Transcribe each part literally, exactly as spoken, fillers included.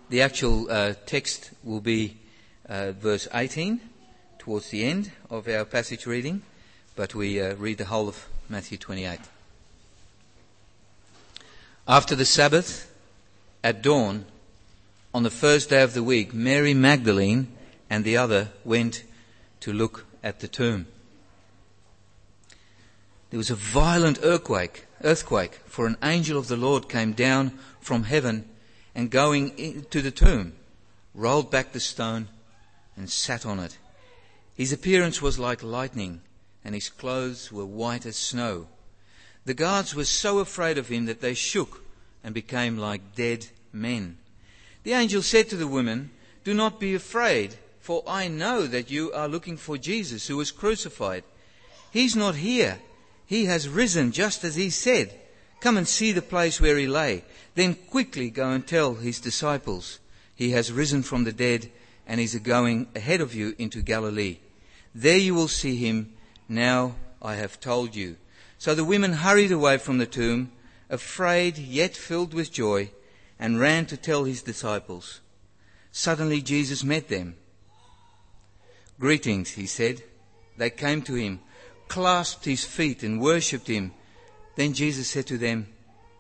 The actual uh, text will be uh, verse eighteen, towards the end of our passage reading, but we uh, read the whole of Matthew twenty-eight. After the Sabbath, at dawn, on the first day of the week, Mary Magdalene and the other went to look at the tomb. There was a violent earthquake, earthquake, for an angel of the Lord came down from heaven and going into the tomb, rolled back the stone and sat on it. His appearance was like lightning, and his clothes were white as snow. The guards were so afraid of him that they shook and became like dead men. The angel said to the women, "Do not be afraid, for I know that you are looking for Jesus who was crucified. He's not here. He has risen just as he said. Come and see the place where he lay. Then quickly go and tell his disciples, he has risen from the dead and is going ahead of you into Galilee. There you will see him. Now I have told you." So the women hurried away from the tomb, afraid yet filled with joy, and ran to tell his disciples. Suddenly Jesus met them. "Greetings," he said. They came to him, clasped his feet and worshipped him. Then Jesus said to them,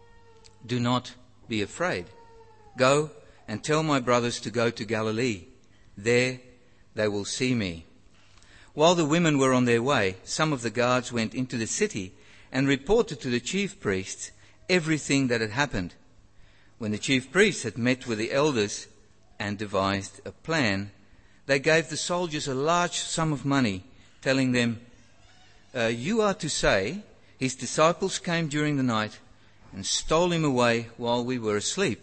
"Do not be afraid. Go and tell my brothers to go to Galilee. There they will see me." While the women were on their way, some of the guards went into the city and reported to the chief priests everything that had happened. When the chief priests had met with the elders and devised a plan, they gave the soldiers a large sum of money, telling them, uh, "You are to say, his disciples came during the night and stole him away while we were asleep.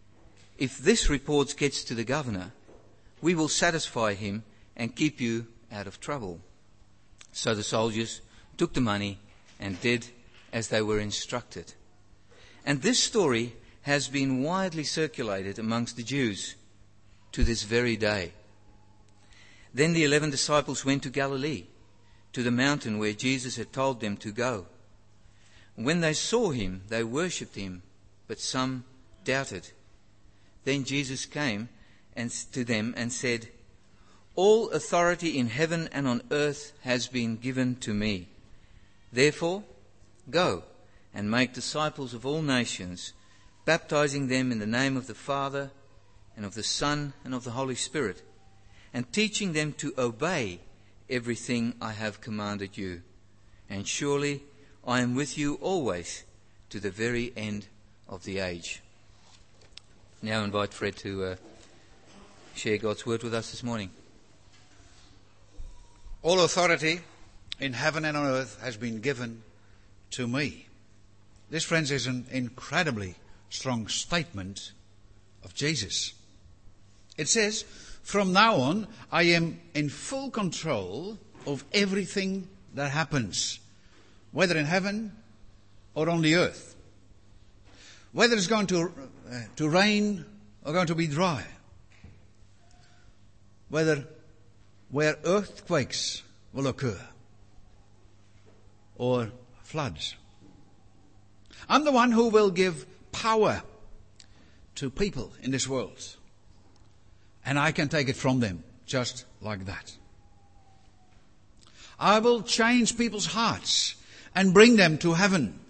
If this report gets to the governor, we will satisfy him and keep you out of trouble." So the soldiers took the money and did as they were instructed. And this story has been widely circulated amongst the Jews to this very day. Then the eleven disciples went to Galilee, to the mountain where Jesus had told them to go. When they saw him, they worshipped him, but some doubted. Then Jesus came and to them and said, "All authority in heaven and on earth has been given to me. Therefore, go and make disciples of all nations, baptizing them in the name of the Father and of the Son and of the Holy Spirit, and teaching them to obey everything I have commanded you. And surely I am with you always to the very end of the age." Now I invite Fred to uh, share God's word with us this morning. All authority in heaven and on earth has been given to me. This, friends, is an incredibly strong statement of Jesus. It says, "From now on, I am in full control of everything that happens, whether in heaven or on the earth. Whether it's going to, uh, to rain or going to be dry. Whether where earthquakes will occur or floods. I'm the one who will give power to people in this world. And I can take it from them just like that. I will change people's hearts and bring them to heaven.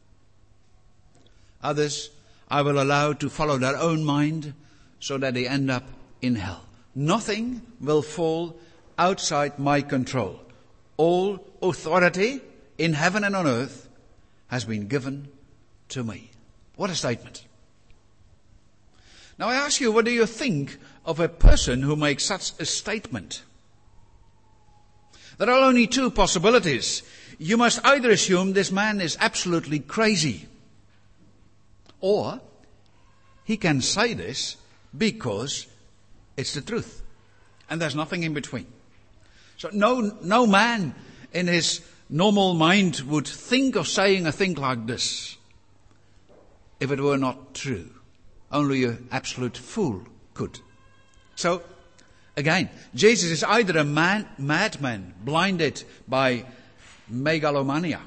Others I will allow to follow their own mind so that they end up in hell. Nothing will fall outside my control. All authority in heaven and on earth has been given to me." What a statement. Now I ask you, what do you think of a person who makes such a statement? There are only two possibilities. You must either assume this man is absolutely crazy, or he can say this because it's the truth. And there's nothing in between. So no, no man in his normal mind would think of saying a thing like this if it were not true. Only an absolute fool could. So, again, Jesus is either a man, madman blinded by megalomania,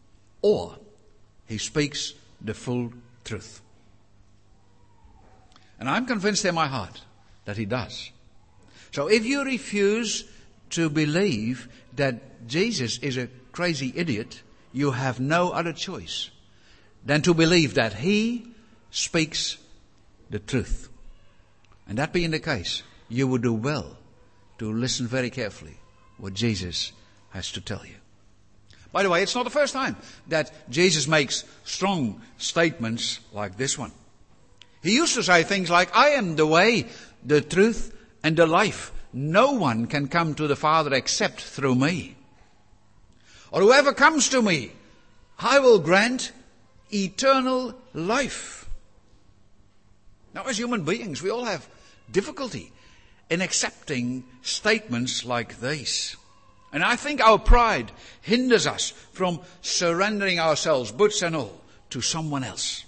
or he speaks the full truth. And I'm convinced in my heart that he does. So if you refuse to believe that Jesus is a crazy idiot, you have no other choice than to believe that he speaks the truth. And that being the case, you would do well to listen very carefully what Jesus has to tell you. By the way, it's not the first time that Jesus makes strong statements like this one. He used to say things like, I am the way, the truth, and the life. No one can come to the Father except through me. Or whoever comes to me, I will grant eternal life. Now, as human beings, we all have difficulty in accepting statements like these. And I think our pride hinders us from surrendering ourselves, boots and all, to someone else.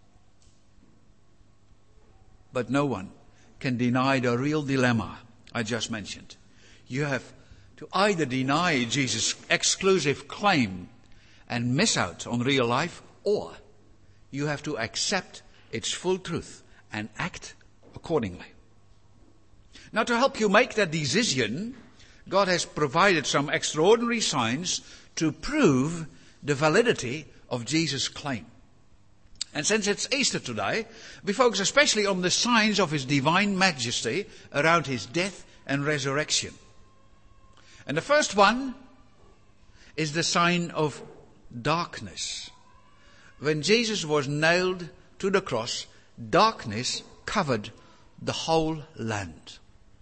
But no one can deny the real dilemma I just mentioned. You have to either deny Jesus' exclusive claim and miss out on real life, or you have to accept its full truth and act accordingly. Now, to help you make that decision, God has provided some extraordinary signs to prove the validity of Jesus' claim. And since it's Easter today, we focus especially on the signs of his divine majesty around his death and resurrection. And the first one is the sign of darkness. When Jesus was nailed to the cross, darkness covered the whole land.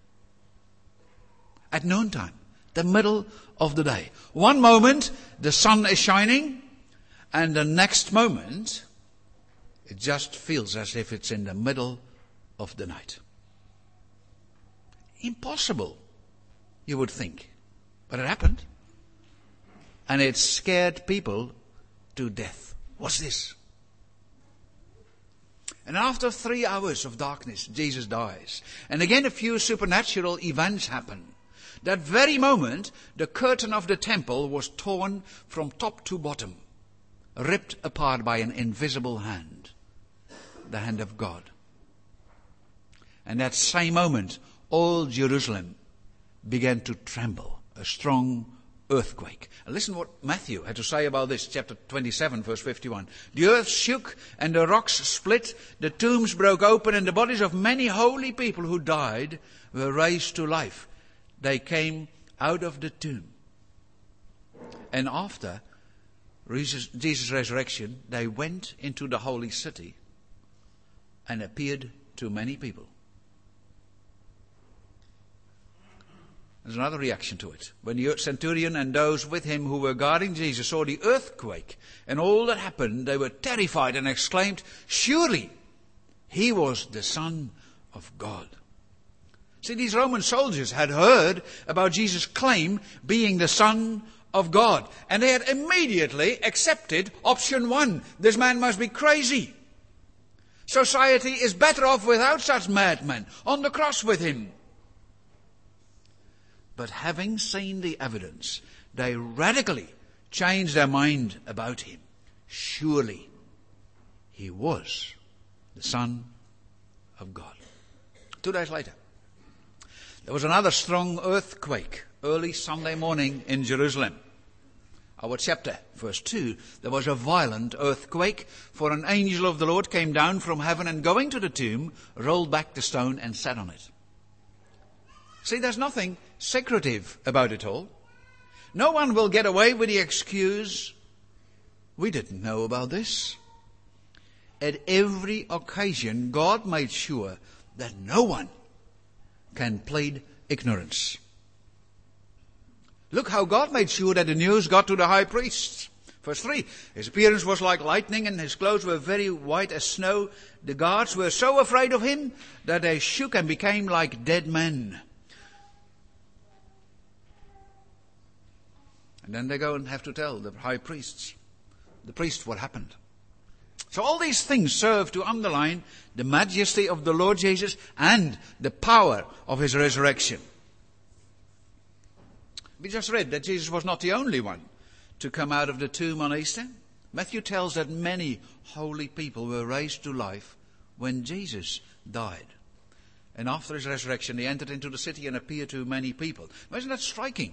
At noontime, the middle of the day. One moment, the sun is shining, and the next moment, it just feels as if it's in the middle of the night. Impossible, you would think. But it happened. And it scared people to death. What's this? And after three hours of darkness, Jesus dies. And again, a few supernatural events happen. That very moment, the curtain of the temple was torn from top to bottom, ripped apart by an invisible hand, the hand of God. And that same moment, all Jerusalem began to tremble, a strong earthquake. And listen what Matthew had to say about this, chapter twenty-seven, verse fifty-one. The earth shook and the rocks split, the tombs broke open, and the bodies of many holy people who died were raised to life. They came out of the tomb. And after Jesus' resurrection, they went into the holy city and appeared to many people. There's another reaction to it. When the centurion and those with him who were guarding Jesus saw the earthquake and all that happened, they were terrified and exclaimed, surely he was the Son of God. See, these Roman soldiers had heard about Jesus' claim being the Son of God. And they had immediately accepted option one. This man must be crazy. Society is better off without such madmen on the cross with him. But having seen the evidence, they radically changed their mind about him. Surely he was the Son of God. Two days later, there was another strong earthquake early Sunday morning in Jerusalem. Our chapter, verse two, there was a violent earthquake, for an angel of the Lord came down from heaven and going to the tomb, rolled back the stone and sat on it. See, there's nothing secretive about it all. No one will get away with the excuse, we didn't know about this. At every occasion, God made sure that no one can plead ignorance. Look how God made sure that the news got to the high priest. Verse three, his appearance was like lightning and his clothes were very white as snow. The guards were so afraid of him that they shook and became like dead men. And then they go and have to tell the high priests, the priest, what happened. So all these things serve to underline the majesty of the Lord Jesus and the power of his resurrection. We just read that Jesus was not the only one to come out of the tomb on Easter. Matthew tells that many holy people were raised to life when Jesus died. And after his resurrection, he entered into the city and appeared to many people. Now, isn't that striking?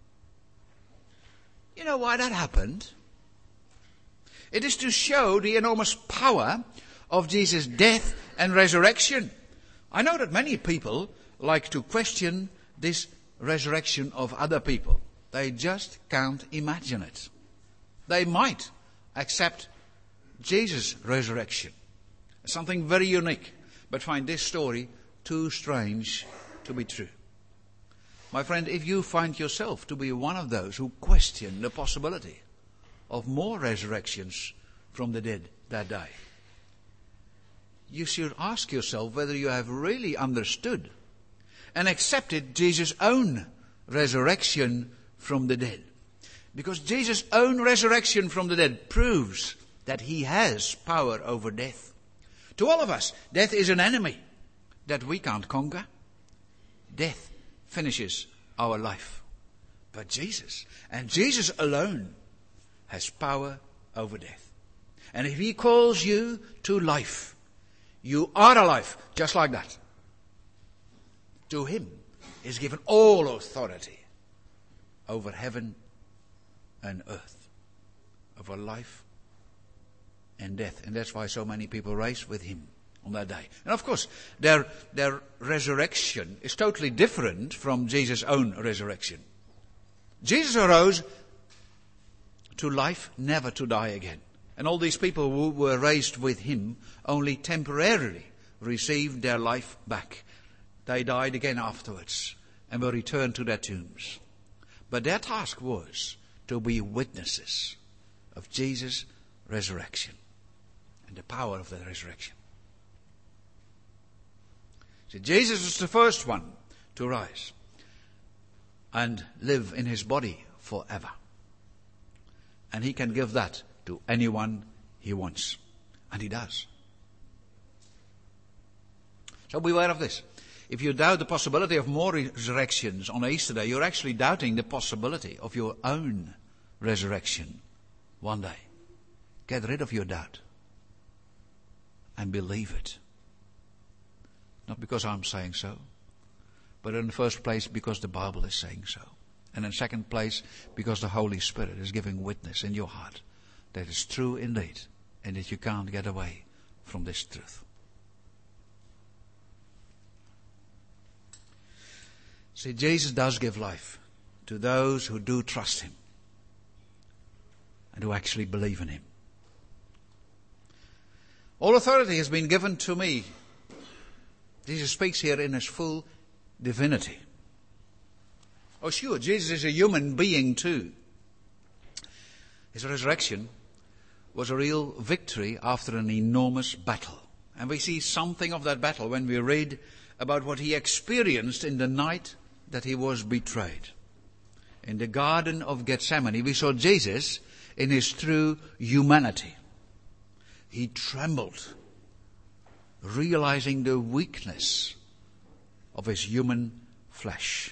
You know why that happened? It is to show the enormous power of Jesus' death and resurrection. I know that many people like to question this resurrection of other people. They just can't imagine it. They might accept Jesus' resurrection, something very unique, but find this story too strange to be true. My friend, if you find yourself to be one of those who question the possibility of more resurrections from the dead that day, you should ask yourself whether you have really understood and accepted Jesus' own resurrection from the dead. Because Jesus' own resurrection from the dead proves that he has power over death. To all of us, death is an enemy that we can't conquer. Death finishes our life. But Jesus, and Jesus alone, has power over death. And if he calls you to life, you are alive, just like that. To him is given all authority over heaven and earth, over life and death. And that's why so many people race with him on that day. And of course, their, their resurrection is totally different from Jesus' own resurrection. Jesus arose to life, never to die again. And all these people who were raised with him only temporarily received their life back. They died again afterwards and were returned to their tombs. But their task was to be witnesses of Jesus' resurrection and the power of the resurrection. See, Jesus was the first one to rise and live in his body forever. And he can give that to anyone he wants. And he does. So beware of this. If you doubt the possibility of more resurrections on Easter Day, you're actually doubting the possibility of your own resurrection one day. Get rid of your doubt and believe it. Not because I'm saying so, but in the first place because the Bible is saying so. And in second place because the Holy Spirit is giving witness in your heart that it's true indeed and that you can't get away from this truth. See, Jesus does give life to those who do trust him and who actually believe in him. All authority has been given to me. Jesus speaks here in his full divinity. Oh sure, Jesus is a human being too. His resurrection was a real victory after an enormous battle. And we see something of that battle when we read about what he experienced in the night that he was betrayed. In the Garden of Gethsemane, we saw Jesus in his true humanity. He trembled, realizing the weakness of his human flesh.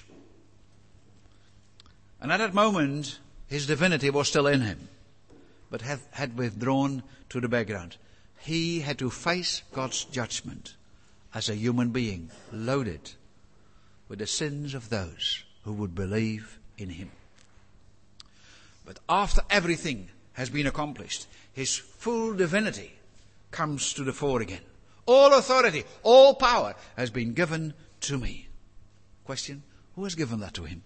And at that moment, his divinity was still in him, but had, had withdrawn to the background. He had to face God's judgment as a human being, loaded with the sins of those who would believe in him. But after everything has been accomplished, his full divinity comes to the fore again. All authority, all power has been given to me. Question, who has given that to him?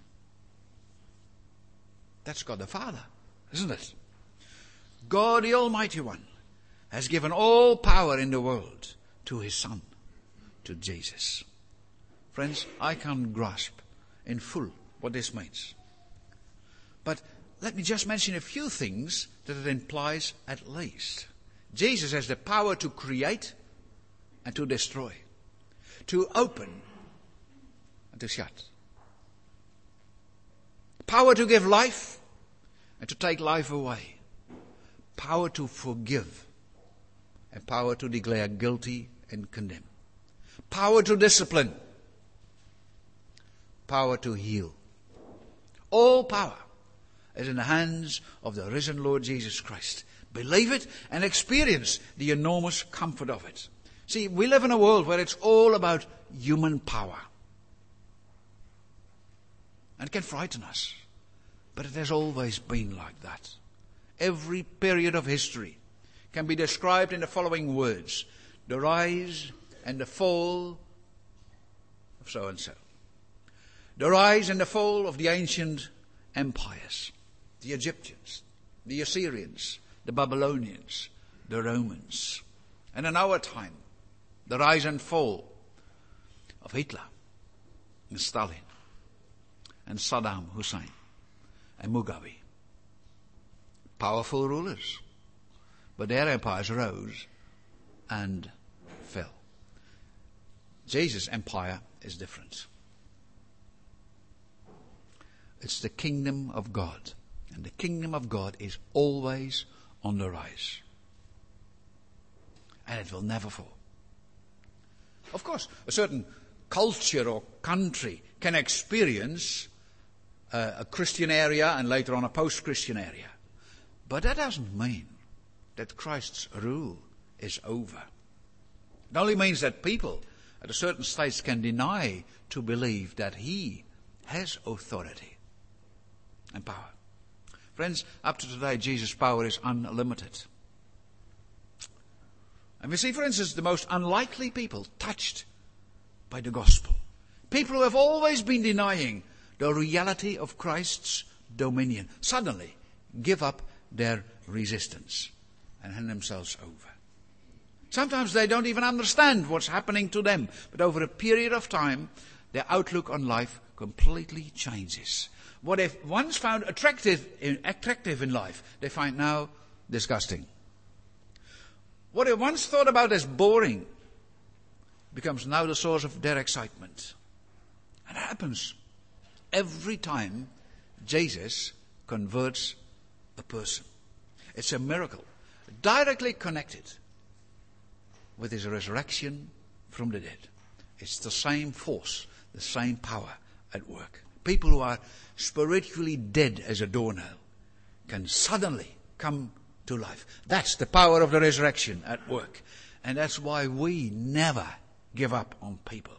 That's God the Father, isn't it? God the Almighty One has given all power in the world to his Son, to Jesus. Friends, I can't grasp in full what this means. But let me just mention a few things that it implies at least. Jesus has the power to create and to destroy, to open and to shut. Power to give life and to take life away. Power to forgive and power to declare guilty and condemn. Power to discipline. Power to heal. All power is in the hands of the risen Lord Jesus Christ. Believe it and experience the enormous comfort of it. See, we live in a world where it's all about human power. And it can frighten us. But it has always been like that. Every period of history can be described in the following words: the rise and the fall of so-and-so. The rise and the fall of the ancient empires. The Egyptians, the Assyrians, the Babylonians, the Romans. And in our time, the rise and fall of Hitler and Stalin and Saddam Hussein and Mugabe. Powerful rulers. But their empires rose and fell. Jesus' empire is different. It's the kingdom of God. And the kingdom of God is always on the rise. And it will never fall. Of course, a certain culture or country can experience uh, a Christian area and later on a post-Christian area. But that doesn't mean that Christ's rule is over. It only means that people at a certain stage can deny to believe that he has authority and power. Friends, up to today, Jesus' power is unlimited. And we see, for instance, the most unlikely people touched by the gospel. People who have always been denying the reality of Christ's dominion suddenly give up their resistance and hand themselves over. Sometimes they don't even understand what's happening to them, but over a period of time, their outlook on life completely changes. What they've once found attractive in, attractive in life, they find now disgusting. What they once thought about as boring becomes now the source of their excitement. And it happens every time Jesus converts a person. It's a miracle, directly connected with his resurrection from the dead. It's the same force, the same power at work. People who are spiritually dead as a doornail can suddenly come to life. That's the power of the resurrection at work. And that's why we never give up on people.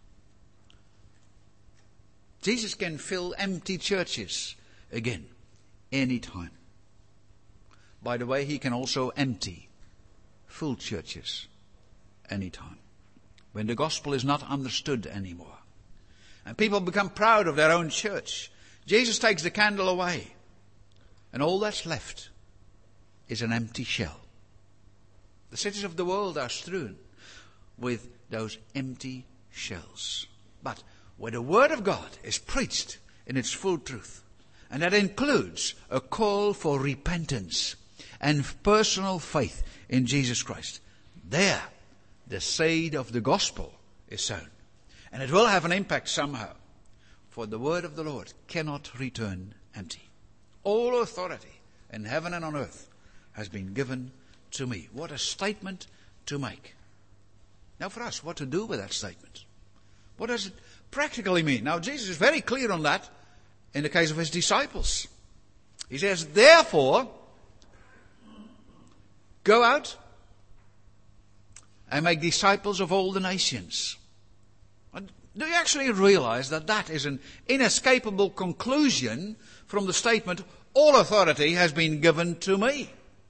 Jesus can fill empty churches again, anytime. By the way, he can also empty full churches anytime. When the gospel is not understood anymore. And people become proud of their own church. Jesus takes the candle away. And all that's left is an empty shell. The cities of the world are strewn with those empty shells. But where the word of God is preached in its full truth, and that includes a call for repentance and personal faith in Jesus Christ, there the seed of the gospel is sown. And it will have an impact somehow. For the word of the Lord cannot return empty. All authority in heaven and on earth has been given to me. What a statement to make. Now for us, what to do with that statement? What does it practically mean? Now Jesus is very clear on that in the case of his disciples. He says, therefore, go out and make disciples of all the nations. Do you actually realize that that is an inescapable conclusion from the statement, all authority has been given to me?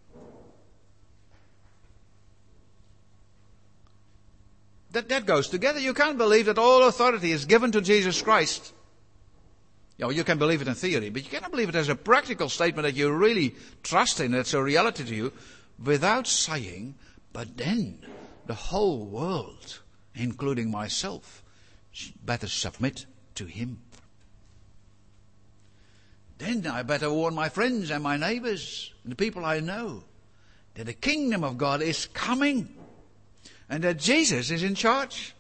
That, that goes together. You can't believe that all authority is given to Jesus Christ. You know, you can believe it in theory, but you cannot believe it as a practical statement that you really trust in, that's a reality to you, without saying, but then the whole world, including myself, better submit to him. Then I better warn my friends and my neighbors, and the people I know, that the kingdom of God is coming, and that Jesus is in charge.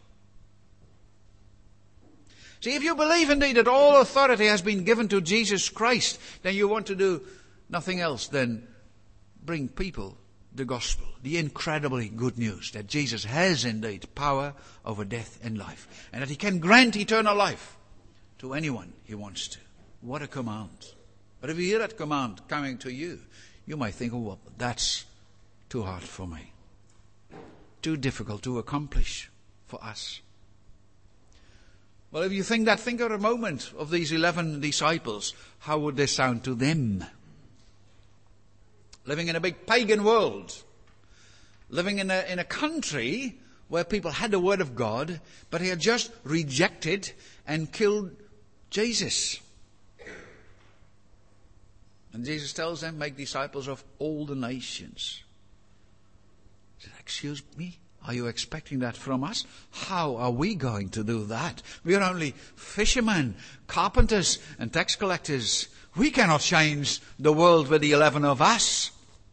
See, if you believe indeed that all authority has been given to Jesus Christ, then you want to do nothing else than bring people the gospel, the incredibly good news that Jesus has indeed power over death and life, and that he can grant eternal life to anyone he wants to. What a command. But if you hear that command coming to you, you might think, oh, well, that's too hard for me. too difficult to accomplish for us. Well, if you think that, think of a moment of these eleven disciples. How would they sound to them? Living in a big pagan world. Living in a, in a country where people had the word of God, but they had just rejected and killed Jesus. And Jesus tells them, make disciples of all the nations. He said, excuse me? Are you expecting that from us? How are we going to do that? We are only fishermen, carpenters, and tax collectors. We cannot change the world with the eleven of us.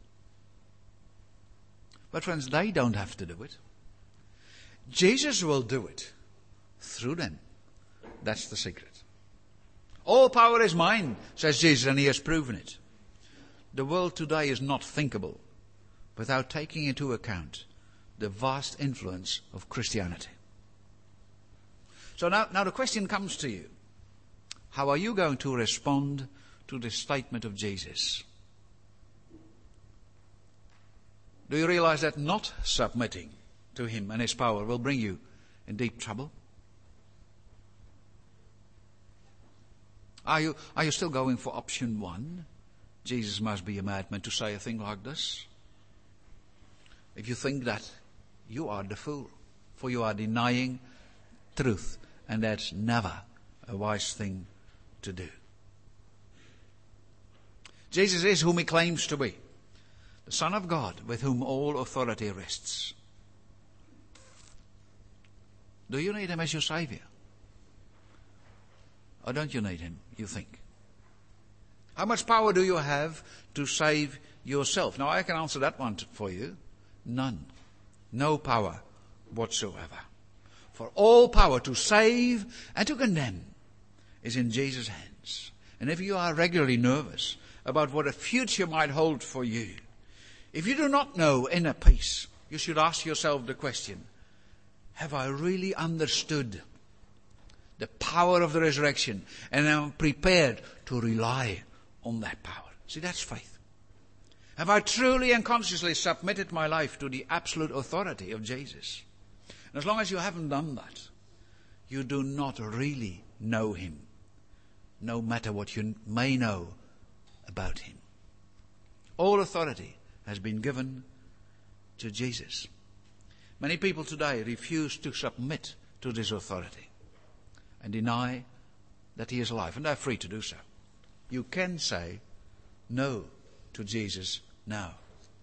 But friends, they don't have to do it. Jesus will do it through them. That's the secret. All power is mine, says Jesus, and he has proven it. The world today is not thinkable without taking into account the vast influence of Christianity. So now, now the question comes to you. How are you going to respond to this statement of Jesus? Do you realize that not submitting to him and his power will bring you in deep trouble? Are you, are you still going for option one? Jesus must be a madman to say a thing like this. If you think that, you are the fool, for you are denying truth, and that's never a wise thing to do. Jesus is whom he claims to be, the Son of God, with whom all authority rests. Do you need him as your Savior? Or don't you need him, you think? How much power do you have to save yourself? Now, I can answer that one for you. None. No power whatsoever. For all power to save and to condemn is in Jesus' hands. And if you are regularly nervous about what a future might hold for you, if you do not know inner peace, you should ask yourself the question, have I really understood the power of the resurrection and am prepared to rely on that power? See, that's faith. Have I truly and consciously submitted my life to the absolute authority of Jesus? And as long as you haven't done that, you do not really know him, no matter what you may know about him. All authority has been given to Jesus. Many people today refuse to submit to this authority and deny that he is alive, and they're free to do so. You can say no to Jesus now.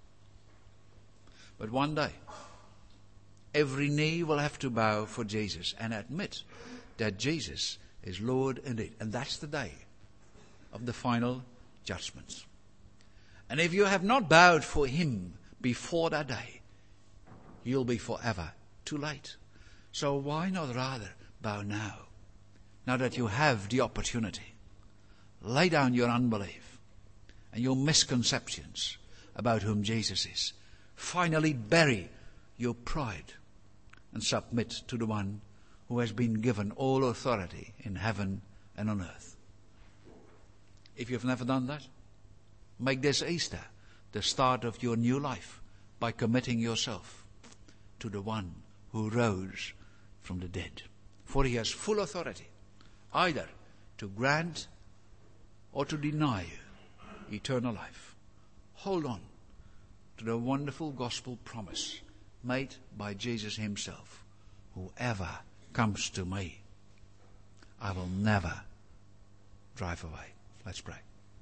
But one day, every knee will have to bow for Jesus and admit that Jesus is Lord indeed. And that's the day of the final judgment. And if you have not bowed for him before that day, you'll be forever too late. So why not rather bow now, now that you have the opportunity? Lay down your unbelief and your misconceptions about whom Jesus is. Finally bury your pride and submit to the one who has been given all authority in heaven and on earth. If you've never done that, make this Easter the start of your new life by committing yourself to the one who rose from the dead. For he has full authority either to grant or to deny you eternal life. Hold on to the wonderful gospel promise made by Jesus himself. Whoever comes to me, I will never drive away. Let's pray.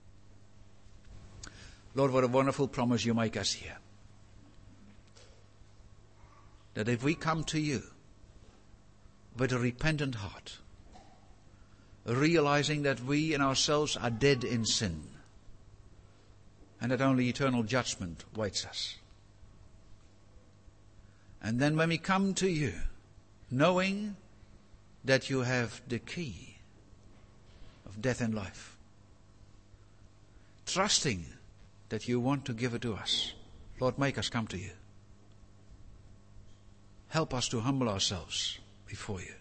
Lord, what a wonderful promise you make us here. That if we come to you with a repentant heart, realizing that we in ourselves are dead in sin, and that only eternal judgment waits us. And then when we come to you, knowing that you have the key of death and life, trusting that you want to give it to us, Lord, make us come to you. Help us to humble ourselves before you.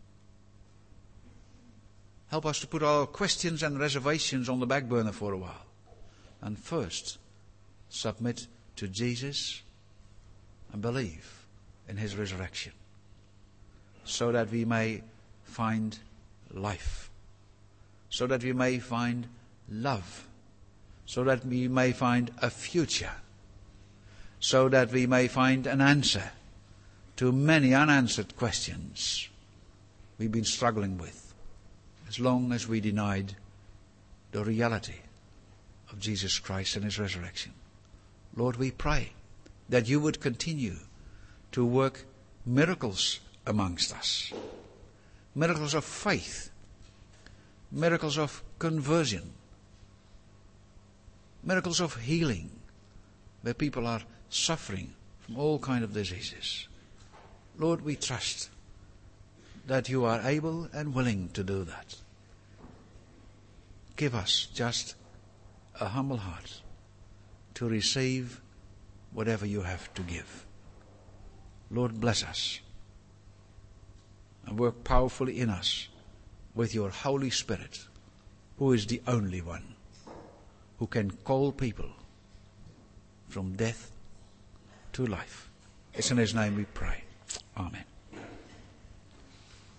Help us to put our questions and reservations on the back burner for a while. And first, submit to Jesus and believe in his resurrection, so that we may find life, so that we may find love, so that we may find a future, so that we may find an answer to many unanswered questions we've been struggling with, as long as we denied the reality of Jesus Christ and his resurrection. Lord, we pray that you would continue to work miracles amongst us, miracles of faith, miracles of conversion, miracles of healing, where people are suffering from all kinds of diseases. Lord, we trust that you are able and willing to do that. Give us just a humble heart to receive whatever you have to give. Lord, bless us and work powerfully in us with your Holy Spirit, who is the only one who can call people from death to life. It's in his name we pray. Amen.